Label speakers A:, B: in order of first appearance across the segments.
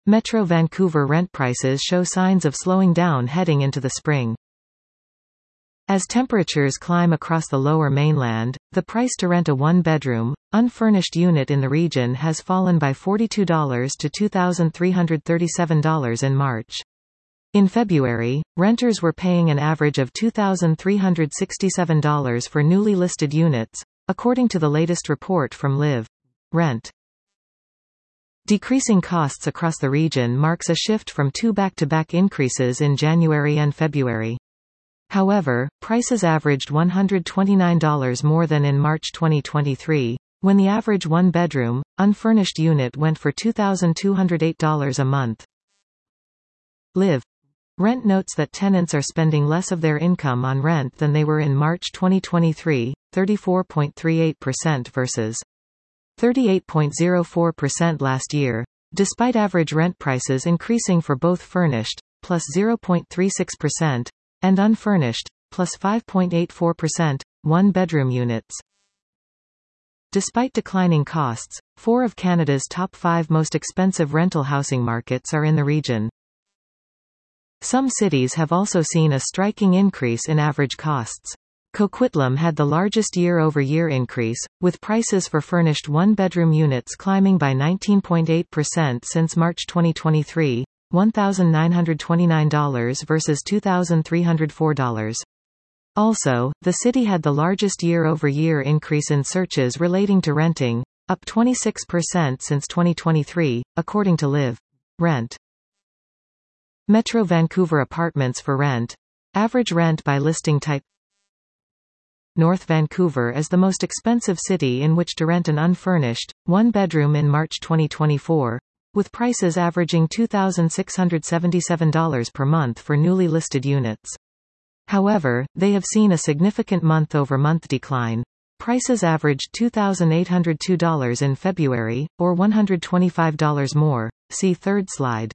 A: Metro Vancouver rent prices show signs of slowing down heading into the spring. As temperatures climb across the Lower Mainland, the price to rent a one-bedroom, unfurnished unit in the region has fallen by $42 to $2,337 in March. In February, renters were paying an average of $2,367 for newly listed units, according to the latest report from Live Rent. Decreasing costs across the region marks a shift from two back-to-back increases in January and February. However, prices averaged $129 more than in March 2023, when the average one-bedroom, unfurnished unit went for $2,208 a month. Live Rent notes that tenants are spending less of their income on rent than they were in March 2023, 34.38% versus 38.04% last year, despite average rent prices increasing for both furnished, plus 0.36%, and unfurnished, plus 5.84%, one-bedroom units. Despite declining costs, 4 of Canada's top 5 most expensive rental housing markets are in the region. Some cities have also seen a striking increase in average costs. Coquitlam had the largest year-over-year increase, with prices for furnished one-bedroom units climbing by 19.8% since March 2023, $1,929 versus $2,304. Also, the city had the largest year-over-year increase in searches relating to renting, up 26% since 2023, according to Live Rent. Metro Vancouver apartments for rent. Average rent by listing type. North Vancouver is the most expensive city in which to rent an unfurnished, one-bedroom in March 2024, with prices averaging $2,677 per month for newly listed units. However, they have seen a significant month-over-month decline. Prices averaged $2,802 in February, or $125 more. See third slide.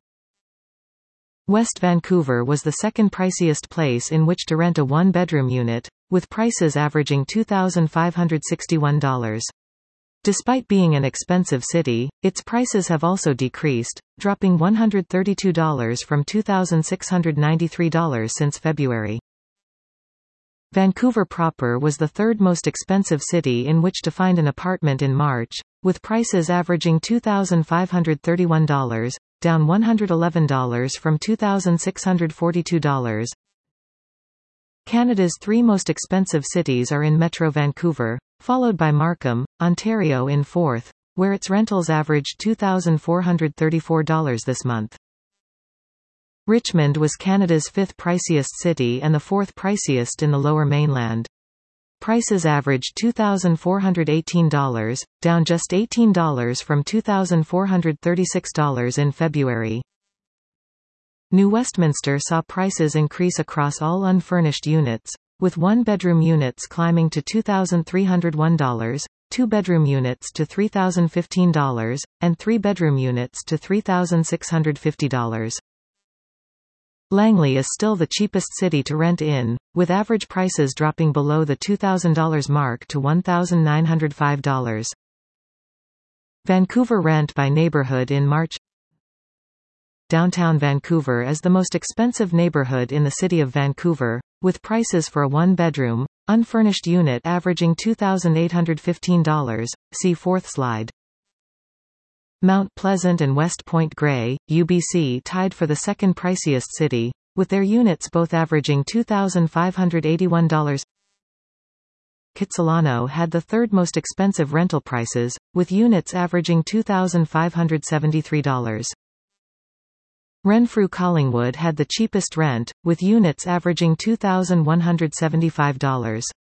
A: West Vancouver was the second priciest place in which to rent a one-bedroom unit, with prices averaging $2,561. Despite being an expensive city, its prices have also decreased, dropping $132 from $2,693 since February. Vancouver proper was the third most expensive city in which to find an apartment in March, with prices averaging $2,531, down $111 from $2,642. Canada's 3 most expensive cities are in Metro Vancouver, followed by Markham, Ontario in 4th, where its rentals averaged $2,434 this month. Richmond was Canada's 5th priciest city and the 4th priciest in the Lower Mainland. Prices averaged $2,418, down just $18 from $2,436 in February. New Westminster saw prices increase across all unfurnished units, with one-bedroom units climbing to $2,301, two-bedroom units to $3,015, and three-bedroom units to $3,650. Langley is still the cheapest city to rent in, with average prices dropping below the $2,000 mark to $1,905. Vancouver rent by neighborhood in March. Downtown Vancouver is the most expensive neighborhood in the city of Vancouver, with prices for a one-bedroom, unfurnished unit averaging $2,815. See fourth slide. Mount Pleasant and West Point Grey, UBC tied for the second priciest city, with their units both averaging $2,581. Kitsilano had the third most expensive rental prices, with units averaging $2,573. Renfrew Collingwood had the cheapest rent, with units averaging $2,175.